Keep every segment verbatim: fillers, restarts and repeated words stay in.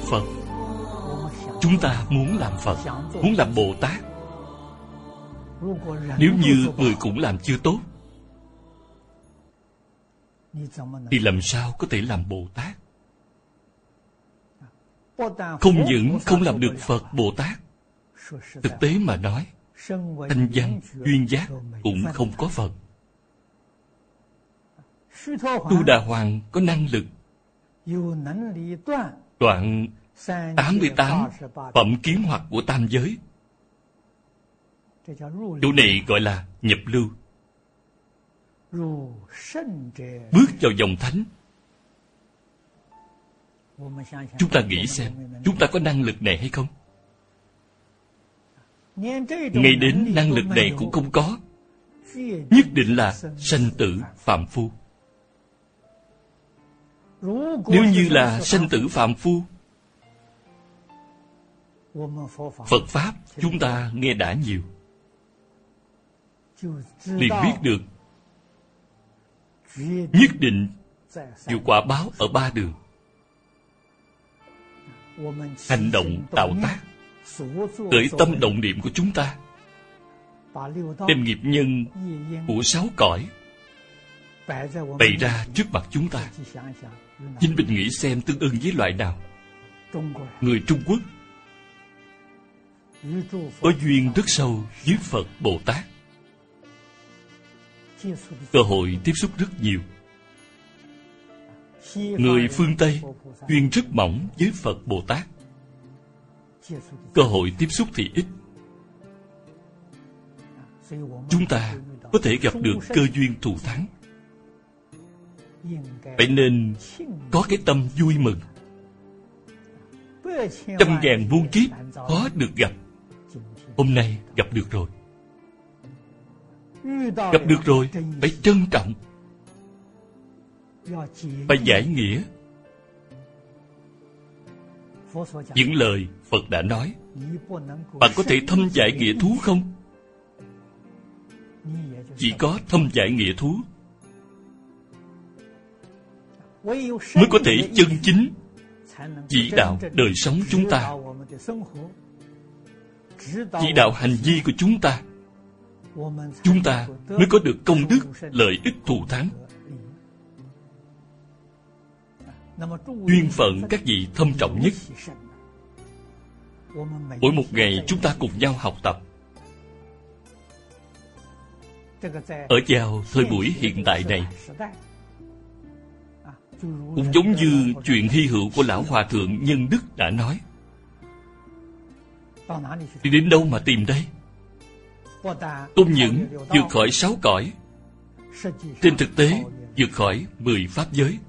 Phật. Chúng ta muốn làm Phật, muốn làm Bồ Tát. Nếu như người cũng làm chưa tốt, thì làm sao có thể làm Bồ Tát? Không những không làm được Phật Bồ Tát, thực tế mà nói, thanh văn duyên giác cũng không có phần. Tu Đà Hoàng có năng lực đoạn tám mươi tám phẩm kiến hoặc của tam giới. Chỗ này gọi là nhập lưu. Bước vào dòng thánh. Chúng ta nghĩ xem, chúng ta có năng lực này hay không? Ngay đến năng lực này cũng không có, nhất định là sanh tử phạm phu. Nếu như là sanh tử phạm phu, Phật Pháp chúng ta nghe đã nhiều, liền biết được nhất định chịu quả báo ở ba đường. Hành động tạo tác, khởi tâm động niệm của chúng ta, đem nghiệp nhân của sáu cõi bày ra trước mặt chúng ta. Chính mình nghĩ xem tương ưng với loại nào? Người Trung Quốc có duyên rất sâu với Phật Bồ Tát, cơ hội tiếp xúc rất nhiều. Người phương Tây duyên rất mỏng với Phật Bồ Tát, cơ hội tiếp xúc thì ít. Chúng ta có thể gặp được cơ duyên thù thắng, vậy nên có cái tâm vui mừng. Trăm ngàn muôn kiếp khó được gặp, hôm nay gặp được rồi. Gặp được rồi, phải trân trọng, phải giải nghĩa. Những lời Phật đã nói, bạn có thể thâm giải nghĩa thú không? Chỉ có thâm giải nghĩa thú mới có thể chân chính chỉ đạo đời sống chúng ta, chỉ đạo hành vi của chúng ta. Chúng ta mới có được công đức, lợi ích thù thắng. Duyên phận các vị thâm trọng nhất. Mỗi một ngày chúng ta cùng nhau học tập. Ở vào thời buổi hiện tại này, cũng giống như chuyện hy hữu của Lão Hòa Thượng Nhân Đức đã nói, đi đến đâu mà tìm đây? Không những vượt khỏi sáu cõi, trên thực tế vượt khỏi mười pháp giới.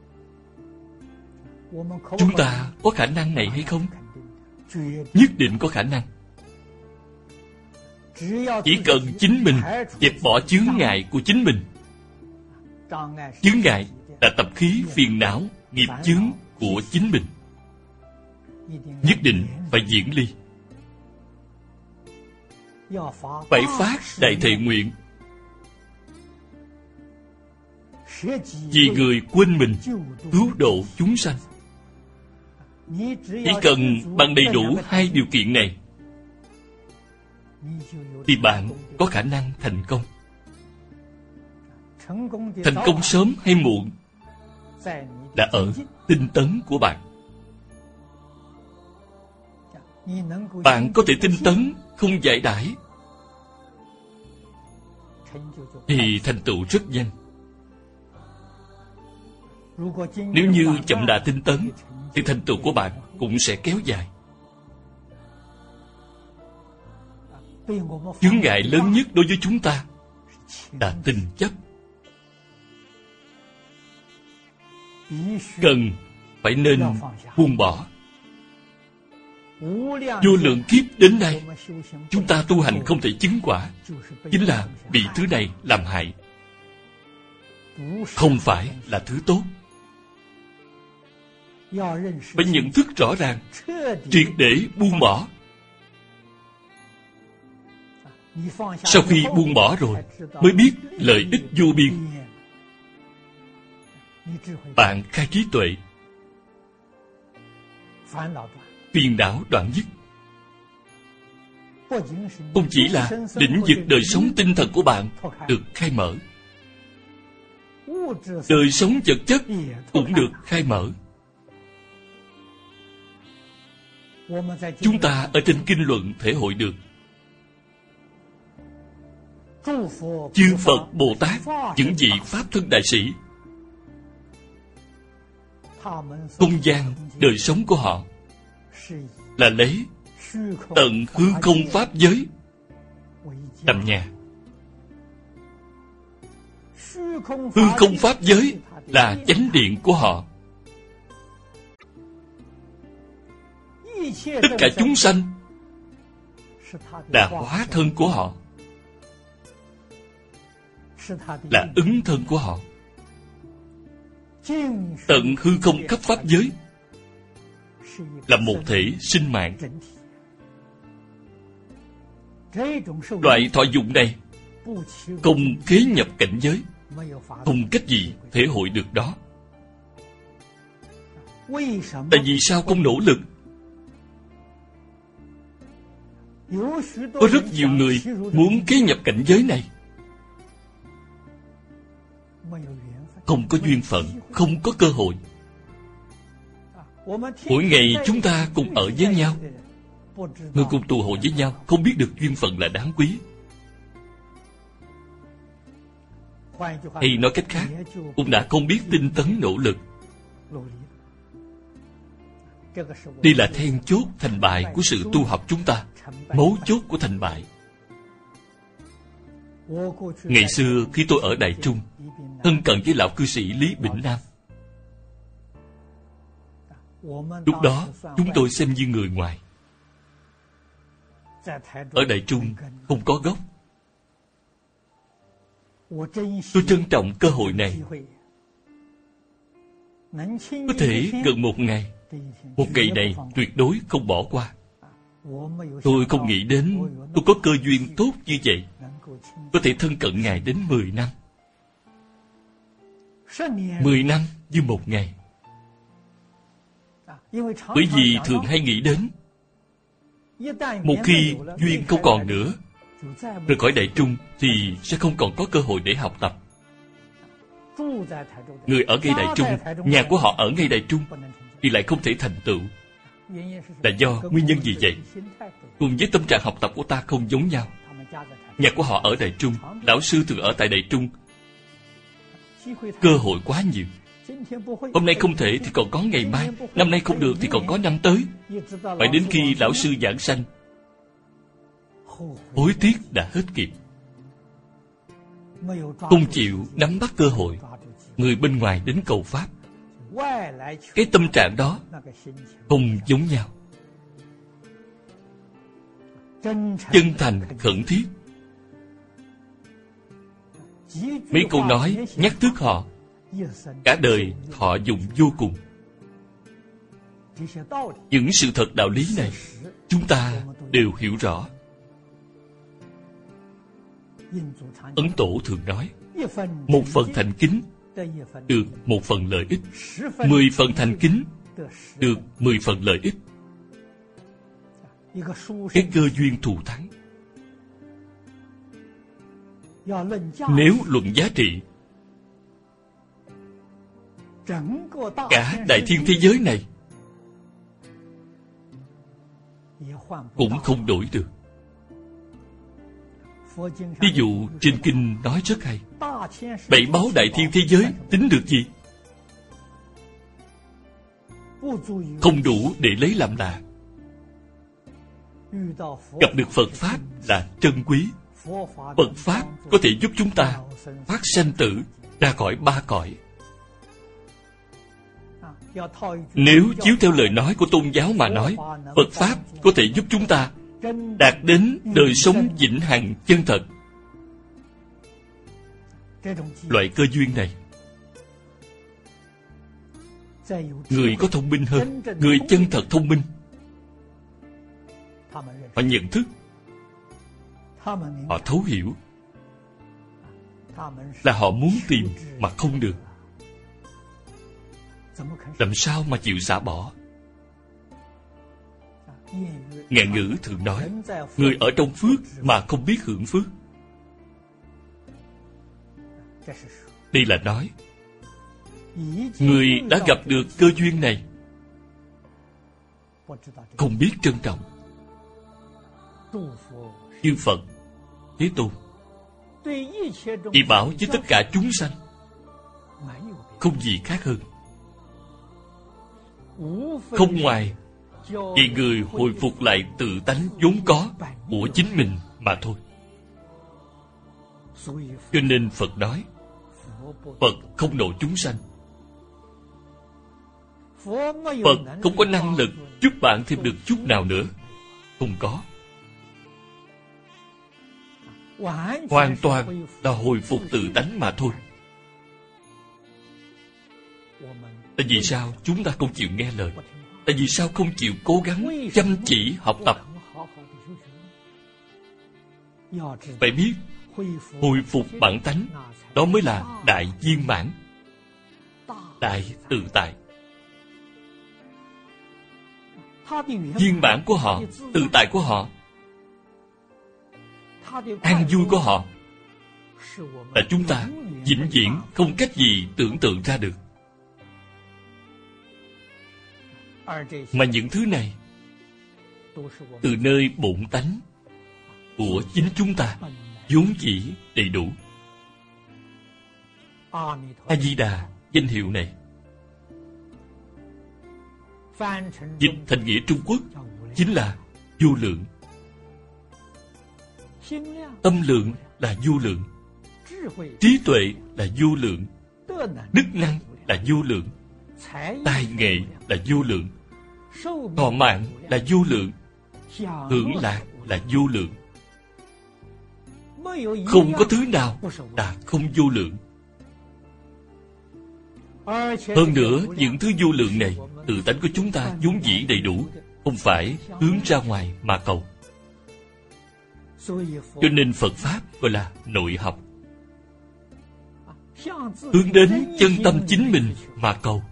Chúng ta có khả năng này hay không? Nhất định có khả năng. Chỉ cần chính mình dẹp bỏ chướng ngại của chính mình. Chướng ngại là tập khí phiền não, nghiệp chướng của chính mình, nhất định phải diễn ly. Phải phát đại thệ nguyện, vì người quên mình, cứu độ chúng sanh. Chỉ cần bằng đầy đủ hai điều kiện này, thì bạn có khả năng thành công. Thành công sớm hay muộn là ở tinh tấn của bạn. Bạn có thể tinh tấn, không giải đãi, thì thành tựu rất nhanh. Nếu như chậm đà tinh tấn, thì thành tựu của bạn cũng sẽ kéo dài. Chướng ngại lớn nhất đối với chúng ta là tình chấp. Cần phải nên buông bỏ. Vô lượng kiếp đến nay, chúng ta tu hành không thể chứng quả, chính là bị thứ này làm hại, không phải là thứ tốt. Phải nhận thức rõ ràng, triệt để buông bỏ. Sau khi buông bỏ rồi, mới biết lợi ích vô biên. Bạn khai trí tuệ, phiền não đoạn dứt. Không chỉ là lĩnh vực đời sống tinh thần của bạn được khai mở, đời sống vật chất cũng được khai mở. Chúng ta ở trên kinh luận thể hội được chư Phật Bồ Tát, những vị Pháp thân đại sĩ, không gian đời sống của họ là lấy tận hư không pháp giới làm nhà. Hư không pháp giới là chánh điện của họ. Tất cả chúng sanh là hóa thân của họ, là ứng thân của họ. Tận hư không khắp pháp giới là một thể sinh mạng. Loại thọ dụng này không kế nhập cảnh giới, không cách gì thể hội được đó. Tại vì sao không nỗ lực? Có rất nhiều người muốn kế nhập cảnh giới này, không có duyên phận, không có cơ hội. Mỗi ngày chúng ta cùng ở với nhau, người cùng tụ hội với nhau, không biết được duyên phận là đáng quý. Hay nói cách khác, cũng đã không biết tinh tấn nỗ lực. Đây là then chốt thành bại của sự tu học chúng ta, mấu chốt của thành bại. Ngày xưa khi tôi ở Đại Trung, thân cận với lão cư sĩ Lý Bỉnh Nam, lúc đó chúng tôi xem như người ngoài. Ở Đại Trung không có gốc. Tôi trân trọng cơ hội này. Có thể gần một ngày, một ngày này tuyệt đối không bỏ qua. Tôi không nghĩ đến tôi có cơ duyên tốt như vậy, có thể thân cận Ngài đến mười năm. Mười năm như một ngày. Bởi vì thường hay nghĩ đến, một khi duyên không còn nữa, rời khỏi Đại Trung thì sẽ không còn có cơ hội để học tập. Người ở ngay Đại Trung, nhà của họ ở ngay Đại Trung, thì lại không thể thành tựu. Là do nguyên nhân gì vậy? Cùng với tâm trạng học tập của ta không giống nhau. Nhà của họ ở Đại Trung, lão sư thường ở tại Đại Trung, cơ hội quá nhiều. Hôm nay không thể thì còn có ngày mai, năm nay không được thì còn có năm tới. Phải đến khi lão sư giảng sanh, hối tiếc đã hết kịp. Không chịu nắm bắt cơ hội, người bên ngoài đến cầu Pháp, cái tâm trạng đó không giống nhau. Chân thành khẩn thiết. Mấy câu nói nhắc thức họ, cả đời thọ dụng vô cùng. Những sự thật đạo lý này chúng ta đều hiểu rõ. Ấn Tổ thường nói, một phần thành kính được một phần lợi ích, mười phần thành kính được mười phần lợi ích. Cái cơ duyên thù thắng. Nếu luận giá trị, cả đại thiên thế giới này cũng không đổi được. Ví dụ trên kinh nói rất hay, bảy báu đại thiên thế giới tính được gì? Không đủ để lấy làm lạ. Gặp được Phật Pháp là trân quý. Phật Pháp có thể giúp chúng ta thoát sanh tử, ra khỏi ba cõi. Nếu chiếu theo lời nói của tôn giáo mà nói, Phật Pháp có thể giúp chúng ta đạt đến đời sống vĩnh hằng chân thật. Loại cơ duyên này, người có thông minh hơn, người chân thật thông minh, họ nhận thức, họ thấu hiểu, là họ muốn tìm mà không được. Làm sao mà chịu xả bỏ? Ngạn ngữ thường nói, người ở trong phước mà không biết hưởng phước. Đây là nói, người đã gặp được cơ duyên này, không biết trân trọng. Chư Phật, Thế Tôn chỉ bảo với tất cả chúng sanh, không gì khác hơn, không ngoài vì người hồi phục lại tự tánh vốn có của chính mình mà thôi. Cho nên Phật nói, Phật không độ chúng sanh. Phật không có năng lực giúp bạn thêm được chút nào nữa. Không có. Hoàn toàn là hồi phục tự tánh mà thôi. Tại vì sao chúng ta không chịu nghe lời? Tại vì sao không chịu cố gắng chăm chỉ học tập? Phải biết, hồi phục bản tánh, đó mới là đại viên mãn, đại tự tại. Viên mãn của họ, tự tại của họ, an vui của họ, là chúng ta vĩnh viễn không cách gì tưởng tượng ra được. Mà những thứ này từ nơi bổn tánh của chính chúng ta vốn dĩ đầy đủ. A Di Đà danh hiệu này dịch thành nghĩa Trung Quốc chính là vô lượng. Tâm lượng là vô lượng, trí tuệ là vô lượng, đức năng là vô lượng, tài nghệ là vô lượng, thọ mạng là vô lượng, hưởng lạc là vô lượng. Không có thứ nào là không vô lượng. Hơn nữa, những thứ vô lượng này, tự tánh của chúng ta vốn dĩ đầy đủ, không phải hướng ra ngoài mà cầu. Cho nên Phật Pháp gọi là nội học, hướng đến chân tâm chính mình mà cầu.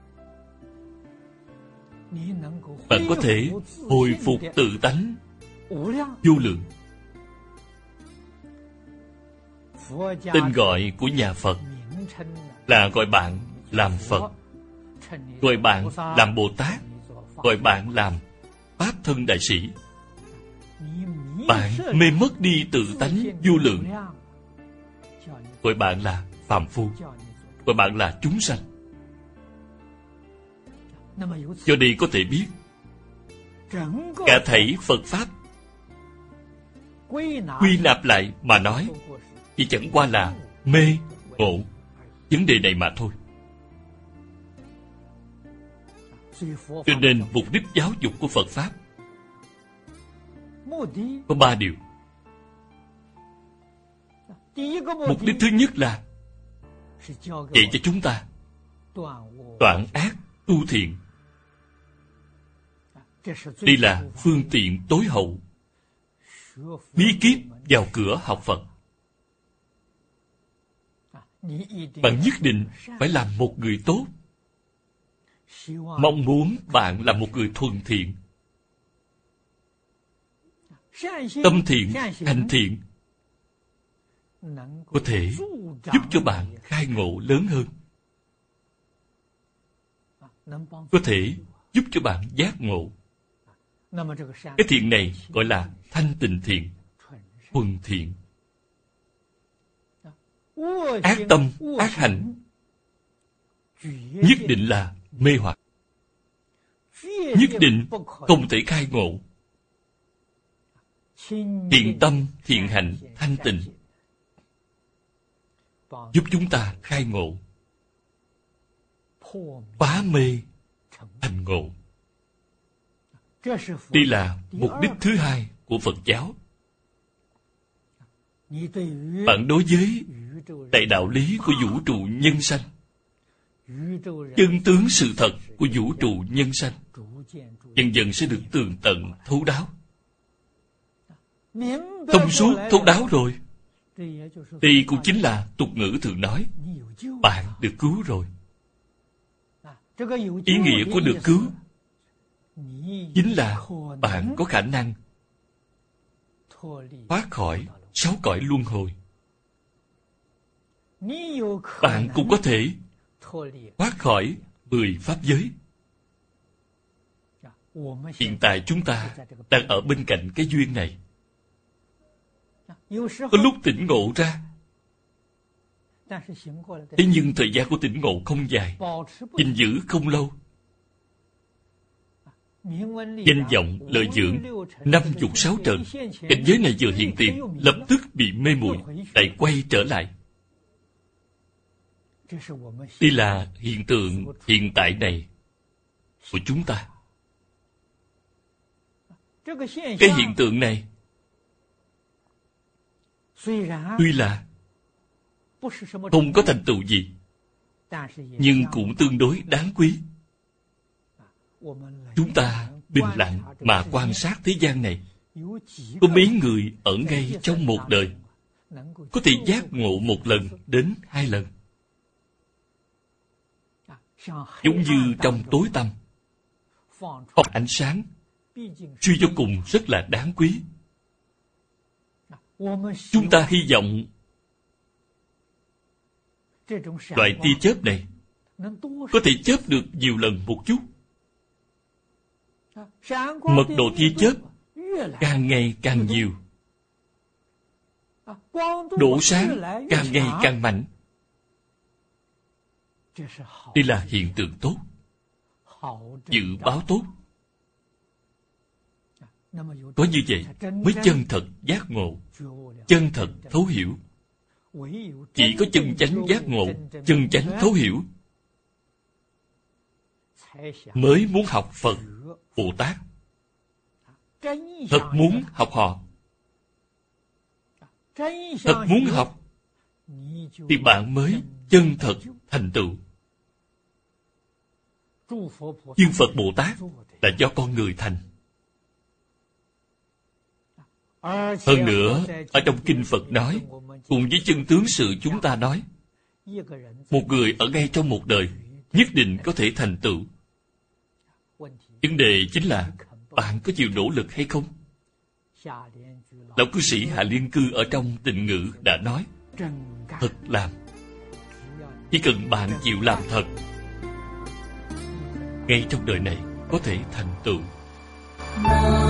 Bạn có thể hồi phục tự tánh vô lượng. Tên gọi của nhà Phật là gọi bạn làm Phật, gọi bạn làm Bồ Tát, gọi bạn làm Pháp Thân Đại Sĩ. Bạn mê mất đi tự tánh vô lượng, gọi bạn là phàm phu, gọi bạn là chúng sanh. Do đây có thể biết, cả thảy Phật Pháp quy nạp lại mà nói, chỉ chẳng qua là mê, ngộ vấn đề này mà thôi. Cho nên mục đích giáo dục của Phật Pháp có ba điều. Mục đích thứ nhất là dạy cho chúng ta đoạn ác tu thiện. Đây là phương tiện tối hậu, bí kíp vào cửa học Phật. Bạn nhất định phải làm một người tốt, mong muốn bạn là một người thuần thiện, tâm thiện, hành thiện, có thể giúp cho bạn khai ngộ lớn hơn, có thể giúp cho bạn giác ngộ. Cái thiện này gọi là thanh tịnh thiện, thuần thiện. Ác tâm, ác hành nhất định là mê hoặc, nhất định không thể khai ngộ. Thiện tâm, thiện hành, thanh tịnh giúp chúng ta khai ngộ, phá mê thành ngộ. Đây là mục đích thứ hai của Phật giáo. Bạn đối với đại đạo lý của vũ trụ nhân sanh, chân tướng sự thật của vũ trụ nhân sanh, dần dần sẽ được tường tận thấu đáo. Thông suốt thấu đáo rồi, đây cũng chính là tục ngữ thường nói, bạn được cứu rồi. Ý nghĩa của được cứu chính là bạn có khả năng thoát khỏi sáu cõi luân hồi. Bạn cũng có thể thoát khỏi mười pháp giới. Hiện tại chúng ta đang ở bên cạnh cái duyên này. Có lúc tỉnh ngộ ra, thế nhưng thời gian của tỉnh ngộ không dài, gìn giữ không lâu. Danh vọng, lợi dưỡng, năm dục sáu trần, cảnh giới này vừa hiện tiền, lập tức bị mê muội, lại quay trở lại. Đây là hiện tượng hiện tại này của chúng ta. Cái hiện tượng này tuy là không có thành tựu gì, nhưng cũng tương đối đáng quý. Chúng ta bình lặng mà quan sát thế gian này. Có mấy người ở ngay trong một đời có thể giác ngộ một lần đến hai lần. Giống như trong tối tăm phóng ánh sáng, suy cho cùng rất là đáng quý. Chúng ta hy vọng loại tia chớp này có thể chớp được nhiều lần một chút. Mật độ tia chớp càng ngày càng nhiều, độ sáng càng ngày càng mạnh. Đây là hiện tượng tốt, dự báo tốt. Có như vậy mới chân thật giác ngộ, chân thật thấu hiểu. Chỉ có chân chánh giác ngộ, chân chánh thấu hiểu, mới muốn học Phật, Bồ Tát. Thật muốn học họ, thật muốn học, thì bạn mới chân thật thành tựu. Nhưng Phật Bồ Tát là do con người thành. Hơn nữa, ở trong Kinh Phật nói, cùng với chân tướng sự chúng ta nói, một người ở ngay trong một đời nhất định có thể thành tựu. Vấn đề chính là bạn có chịu nỗ lực hay không? Lão cư sĩ Hạ Liên Cư ở trong Tịnh Ngữ đã nói, thật làm. Chỉ cần bạn chịu làm thật, ngay trong đời này có thể thành tựu.